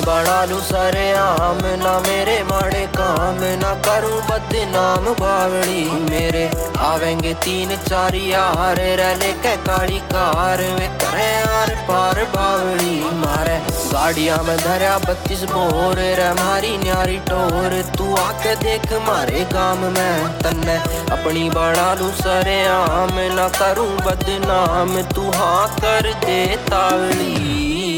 बना लूं सरेआम, ना मेरे माड़े काम, ना करूं बदनाम बावड़ी। मेरे आवेंगे 3-4 यार रह लेके काली कार, वे करे यार पार बावड़ी। मारे गाड़िया में धरा 32 बोर रे मारी न्यारी टोर, तू आके देख मारे गाम में तन्ने अपनी बना लूं सरेआम, ना करूं बदनाम, तू हाँ कर दे तावड़ी।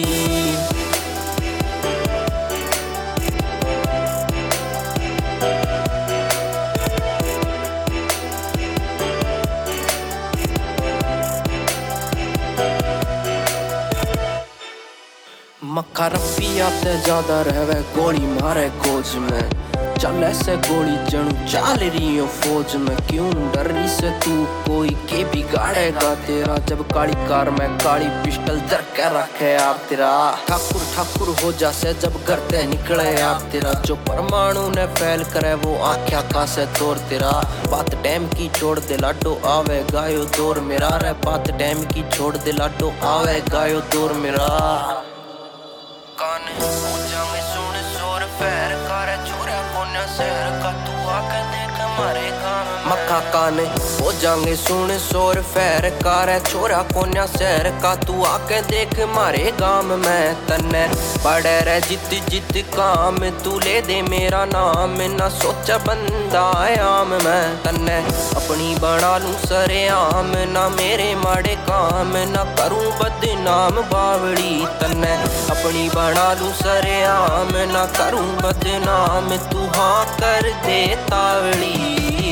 मक्खा रपिया ते ज्यादा रहवे गोली मारे गोज में, चल ऐसे गोली जणू चाल रही हो फौज में। क्यों डर रही से तू कोई के बिगाड़ेगा तेरा, जब काली कार में काली पिस्टल धर के रखे आप तेरा। ठाकुर ठाकुर हो जा से जब घर ते निकले आप तेरा, जो परमाणु ने फैल करे वो आख्या का से तोड़ तेरा। बात डैम की छोड़ दे लाडो आवे गायो दौर मेरा रे, बात डैम की छोड़ दे लाडो आवे गायो दौर मेरा। कान हो जावे सुन शोर फैर कर छोरा कोन्या शहर का, तू आके देख मारे गाम। मक्खा कान हो जाएंगे सुन शोर फैर कर छोरा कोन्या शहर का, तू आके देख मारे गाम में तन्ने पड़े रे जित जित काम, तू ले दे मेरा नाम, ना सोचा बंदा आयाम मैं तन्ने अपनी बना लूं सरेआम, ना मेरे माड़े काम, ना करूं बदनाम बावड़ी। तन्ने अपनी बना लूं सरेआम, ना करूं बदनाम, तू हाँ कर दे तावड़ी।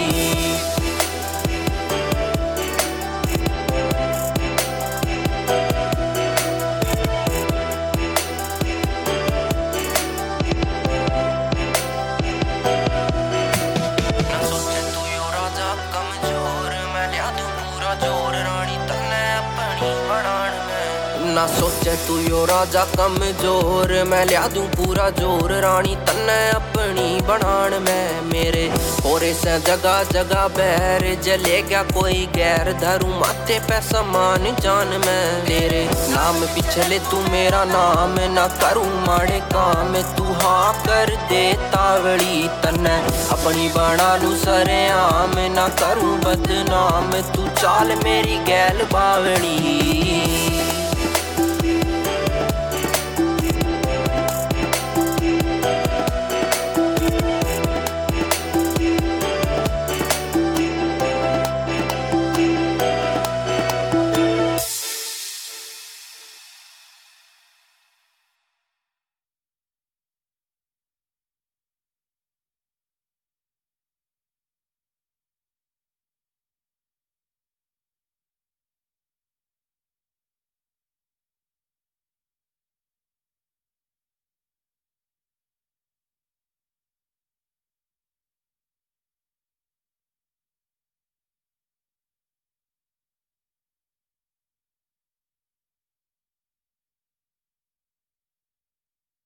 ना सोचे तू यो राजा कमजोर, मैं लिया दूं पूरा जोर रानी तन्ने अपनी बनान में। मेरे होरे से जगह जगह बैर जले गया कोई गैर, धरूं माथे पे समान जान में तेरे नाम पिछले तू मेरा नाम, ना करूं माड़े काम, तू हाँ कर दे तावड़ी। तन्ने अपनी बना लूं सरेआम, ना करूं बदनाम, तू चाल मेरी गैल बावड़ी।